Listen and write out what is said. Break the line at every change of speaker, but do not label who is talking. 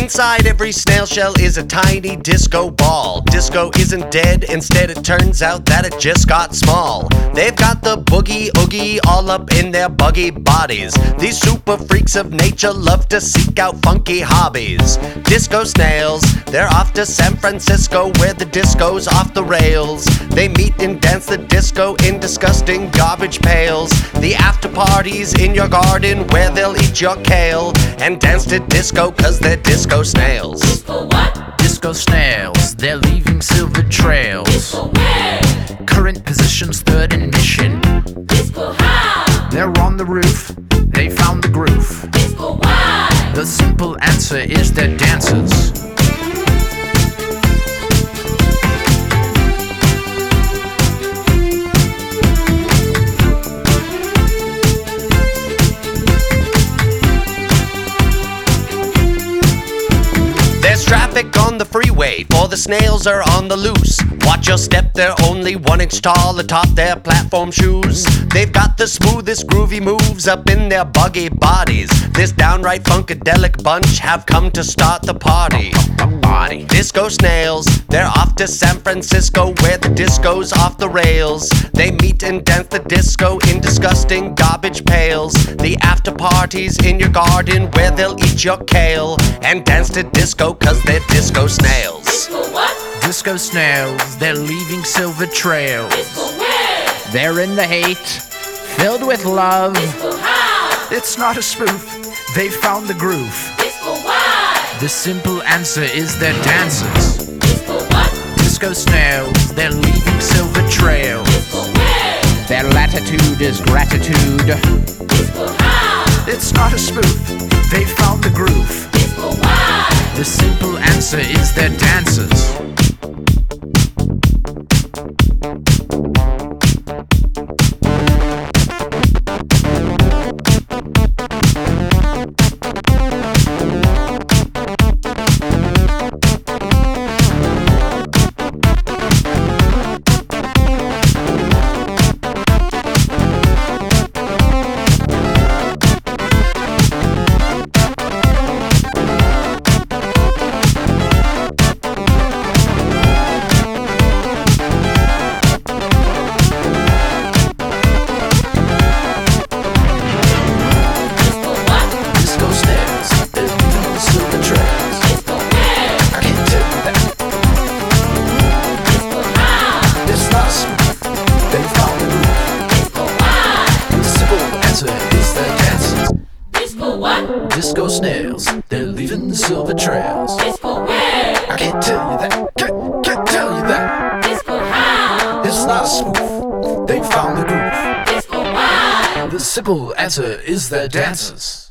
Inside every snail shell is a tiny disco ball. Disco isn't dead, instead it turns out that it just got small. They've got the boogie oogie all up in their buggy bodies. These super freaks of nature love to seek out funky hobbies. Disco snails, they're off to San Francisco where the disco's off the rails. They meet and dance the disco in disgusting garbage pails. The after parties in your garden where they'll eat your kale and dance to disco cause they're disco snails.
Disco what?
Disco snails, they're leaving silver trails.
Disco where?
Current position's third in mission.
Disco how?
They're on the roof, they found the groove.
Disco why?
The simple answer is they're dancers.
There's traffic on the freeway, for the snails are on the loose. Watch your step, they're only 1 inch tall atop their platform shoes. They've got the smoothest groovy moves up in their buggy bodies. This downright funkadelic bunch have come to start the party. Disco snails, they're off to San Francisco where the disco's off the rails. They meet and dance the disco in disgusting garbage pails. The after parties in your garden where they'll eat your kale and dance to disco cause they're disco snails.
Disco what?
Disco snails, they're leaving silver trails.
Disco where?
They're in the hate, filled with love.
Disco how?
It's not a spoof, they found the groove.
Disco why?
The simple answer is they're dancers.
Disco what?
Disco snails, they're leaving silver trails.
Disco where?
Their latitude is gratitude.
Disco how?
It's not a spoof, they found the groove.
Disco why?
The simple answer is they're dancers. Disco snails, they're leaving the silver trails.
Disco where?
I can't tell you that, can't tell you that.
Disco how?
It's not a spoof, they found the groove.
Disco why?
The simple answer is they're dancers.